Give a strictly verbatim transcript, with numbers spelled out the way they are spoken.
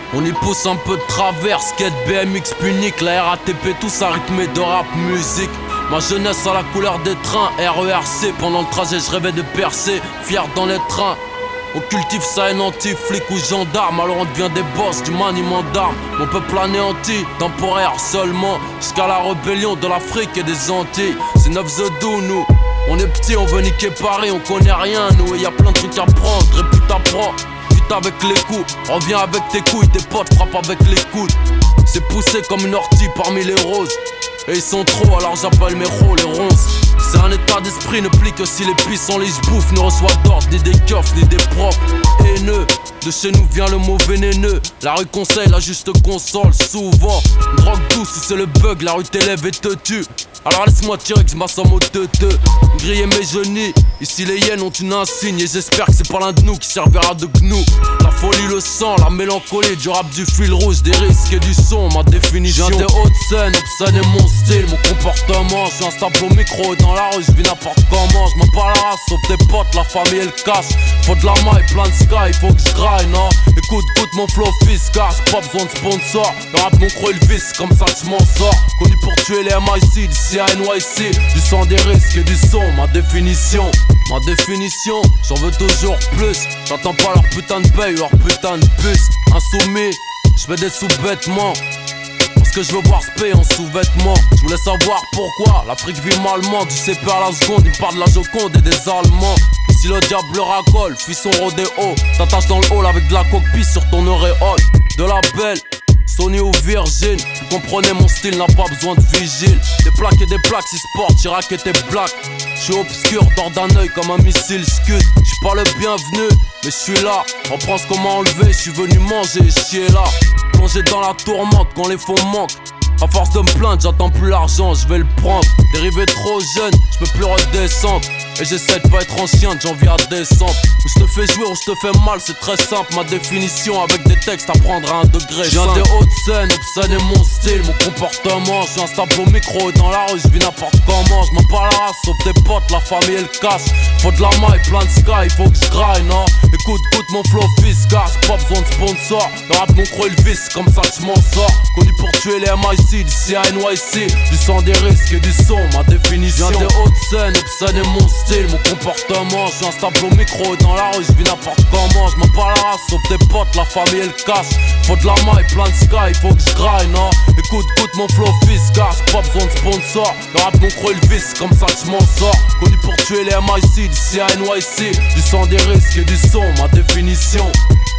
On y pousse un peu de travers, skate, B M X, punique, la R A T P, tout ça rythmé de rap, musique. Ma jeunesse à la couleur des trains, R E R C. Pendant le trajet je rêvais de percer, fier dans les trains. On cultive sa haine anti-flic ou gendarme, alors on devient des boss du maniement d'armes. Mon peuple anéanti, temporaire seulement, jusqu'à la rébellion de l'Afrique et des Antilles. C'est neuf Zedou nous, on est petits, on veut niquer Paris, on connaît rien nous. Et y'a plein de trucs à prendre, répute à prendre. Vite avec les coups, reviens avec tes couilles, tes potes frappent avec les coudes. C'est poussé comme une ortie parmi les roses. Et ils sont trop, alors j'appelle mes rôles, les ronces. C'est un état d'esprit, ne plie que si les puissants les bouffent. Ne reçoit d'ordre, ni des keufs, ni des profs. Haineux, de chez nous vient le mot vénéneux. La rue conseille, la juste console, souvent. Une drogue douce, si c'est le bug, la rue t'élève et te tue. Alors laisse-moi tirer que je m'assomme au teuteux. Griller mes genoux, ici les hyènes ont une insigne. Et j'espère que c'est pas l'un de nous qui servira de gnou. La folie, le sang, la mélancolie, du rap, du fil rouge, des risques et du son, ma définition. Je viens des hautes scènes, obscène et mon style, mon comportement. Je suis instable au micro et dans la rue, je vis n'importe comment. Je m'en pas la race, sauf tes potes, la famille et le cash. Faut de la maille, plein de sky, faut que je graille, non. Écoute, écoute mon flow fils, car j'ai pas besoin de sponsor. Le rap, mon croc, il visse, comme ça que je m'en sors. Connu pour tuer les M I C, d'ici à N Y C. Du sang, des risques et du son, ma définition. Ma définition, j'en veux toujours plus. J'attends pas leur putain de paye, leur putain de puce. Insoumis, j'fais des sous-vêtements. Parce que je veux voir se payer en sous-vêtements. Je voulais savoir pourquoi l'Afrique vit malement. Du C P à la seconde, il parle de la Joconde et des Allemands. Si le diable racole, fuis son rodéo. T'attaches dans le hall avec de la coquille sur ton auréole. De la belle, Sony ou Virgin. Vous comprenez, mon style n'a pas besoin de vigile. Des plaques et des plaques, si sport, Chirac et tes black. J'suis obscur, dors d'un œil comme un missile scud. J'suis pas le bienvenu, mais j'suis là. Reprends ce qu'on m'a enlevé, j'suis venu manger et chier là. Plongé dans la tourmente quand les fonds manquent. À force de me plaindre, j'attends plus l'argent, je vais le prendre. Dérivé trop jeune, je peux plus redescendre. Et j'essaie de pas être en chien de janvier à décembre. Où je te fais jouer, où je te fais mal, c'est très simple. Ma définition avec des textes à prendre à un degré. Je viens des hautes scènes, obscène et mon style, mon comportement. Je suis instable au micro et dans la rue, je vis n'importe comment. Je m'en pas la race, sauf tes potes, la famille et le cash. Faut de la maille, plein de sky, faut que je graille, non. Écoute, écoute mon flow fils, car j'ai pas besoin de sponsor. Le rap, mon croc, il visse, comme ça que je m'en sors. Connu pour tuer les M I C, d'ici à N Y C. Du sang, des risques et du son, ma définition. Je viens des hautes scènes, obscène et mon style, mon comportement. Je suis instable au micro et dans la rue, je vis n'importe comment. Je m'en pas la race, sauf tes potes, la famille et le cash. Faut de la maille, plein de sky, faut que je graille, non. Écoute, écoute mon flow fils, car j'ai pas besoin de sponsor. Le rap, mon croc, il visse, comme ça que je m'en sors. Connu pour tuer les M I C, d'ici à N Y C. Du sang, des risques et du son, ma définition.